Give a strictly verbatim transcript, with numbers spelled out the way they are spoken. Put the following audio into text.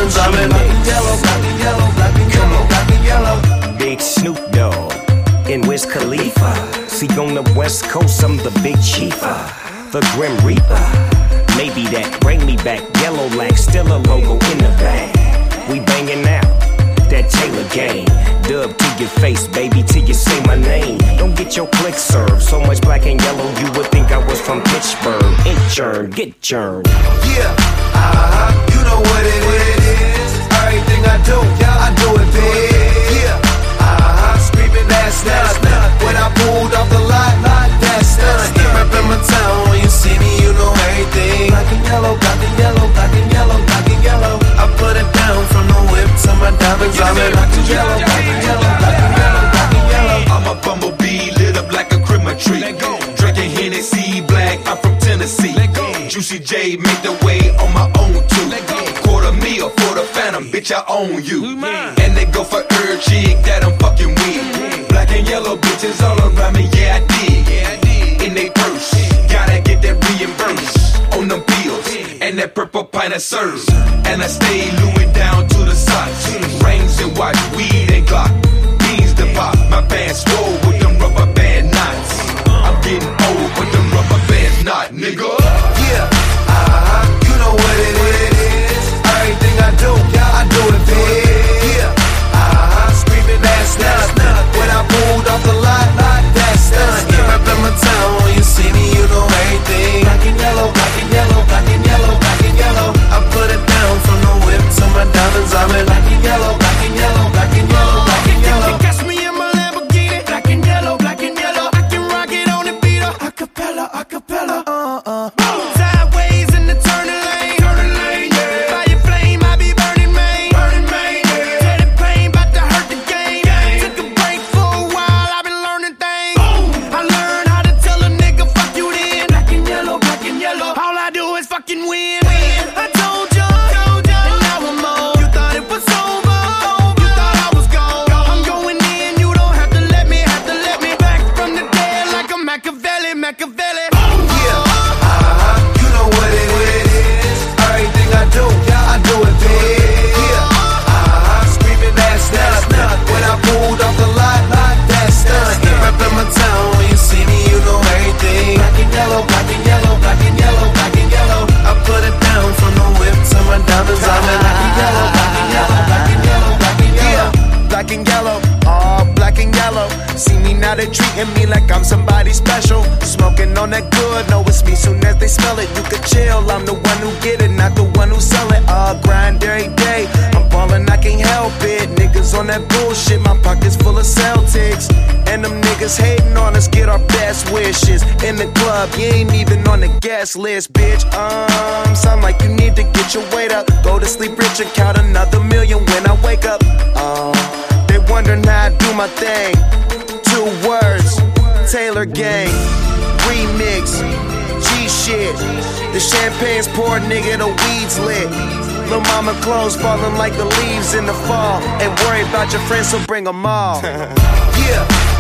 diamonds, I'm in black and yellow, black and yellow, black and yellow, black and yellow. Big Snoop Dogg and Wiz Khalifa. See, on the West Coast, I'm the big chief, the Grim Reaper. Maybe that bring me back. Yellow lack, still a logo in the bag. We banging out that Taylor game. Dub to your face, baby, till you say my name. Don't get your click served. So much black and yellow, you would think I was from Pittsburgh. Inchurn, get churned. Yeah, uh-huh, you know what it is. Everything I do, yeah, I do it big. Yeah, uh-huh, screaming that's not. When I pulled off the lot, lot that's not. Step up in my town, when you see me, you know everything. Black and yellow, black and yellow, black and yellow, black and yellow. I put it down from the whip to my diamonds. I'm in black and yellow, black and yellow, black and yellow, black and yellow. I'm a bumblebee, lit up like a Christmas tree. Drinking Hennessy, black, I'm from Tennessee. Juicy J, make the way on my own too. Quarter meal for the phantom, bitch, I own you. And they go for her chick that I'm fucking with. Black and yellow bitches all around me, yeah, I did. In they purse, gotta get that reimbursed on them pills. And that purple pint of serves. And I stay Louis down to the socks. Rings and watch, weed and Glock. Beans to pop, my pants roll with them rubber band knots. I'm getting old with them rubber bands not, nigga. Yeah, uh-huh, you know what it is. Everything I do, yeah, I do it big. Yeah, uh-huh, screaming that's not. When I pulled off the lot, lot that's not. Step up in my town, when you see me, you know everything. Black and yellow, black and yellow, black and yellow, black and yellow. I put it down from the whip to my diamonds. I'm in black and yellow, black and yellow, black and yellow, black and yellow. You catch me in my Lamborghini, black and yellow, black and yellow. I can rock it on the beat, acapella, acapella. Uh uh. Sideways in the turning lane, turning lane. Yeah. Fire flame, I be burning main, burning main. Yeah. Tell the pain, bout to hurt the game. game. Took a break for a while, I've been learning things. Ooh. I learned how to tell a nigga fuck you then. Black and yellow, black and yellow. All I do is fucking win. I told ya, told ya, and now I'm on. You thought it was over, you thought I was gone. I'm going in, you don't have to let me, have to let me back from the dead like a Machiavelli, Machiavelli. Yeah, uh-huh, you know what it is. Everything I do, yeah, I do it big. Yeah, uh-huh, screaming that's not. When I pulled off the lot, lot that's not. Step up in my town, when you see me, you know everything. Black and yellow, black and yellow, black and yellow, black and yellow. I put it down from the whip to my diamonds. I'm in black and yellow, black and yellow, black and yellow, black and yellow. Yeah, black and yellow, all black and yellow. See me now, they treating me like I'm somebody special. Smoking on that good, know it's me soon as they smell it. You could chill, I'm the one who get it, not the one who sell it. All grind every day, I'm ballin', I can't help it. Niggas on that bullshit, my pockets full of Celtics. And them niggas hating on us, get our best wishes. In the club, you ain't even on the guest list, bitch. Um, sound like you need to get your weight up. Go to sleep rich and count another million when I wake up. Um, they wondering how I do my thing. Two words, Taylor Gang, remix, G shit. The champagne's poured, nigga, the weed's lit. Lil' mama clothes falling like the leaves in the fall. Ain't worry about your friends, so bring them all. Yeah.